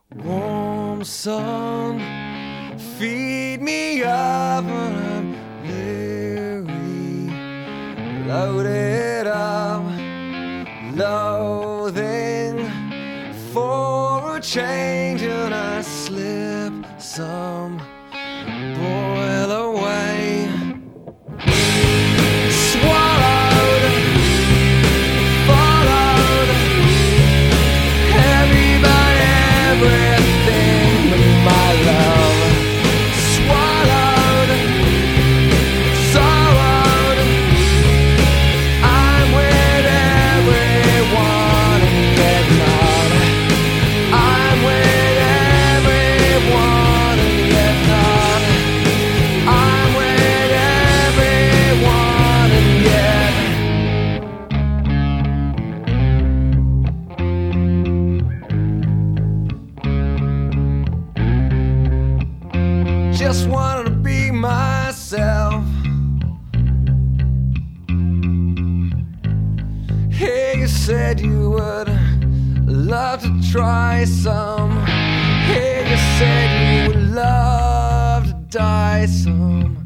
Warm sun, feed me up when I'm weary. Loaded up, loathing for a change, and I slip some, boil away. Swallowed, followed, heavy by everything but my love. Swallowed, sorrowed, I'm with everyone and yet not. I'm with everyone and yet not. I'm with everyone and yet. Just wanted to be myself. Hey, you said you would love to try some. Hey, you said you would love to die some.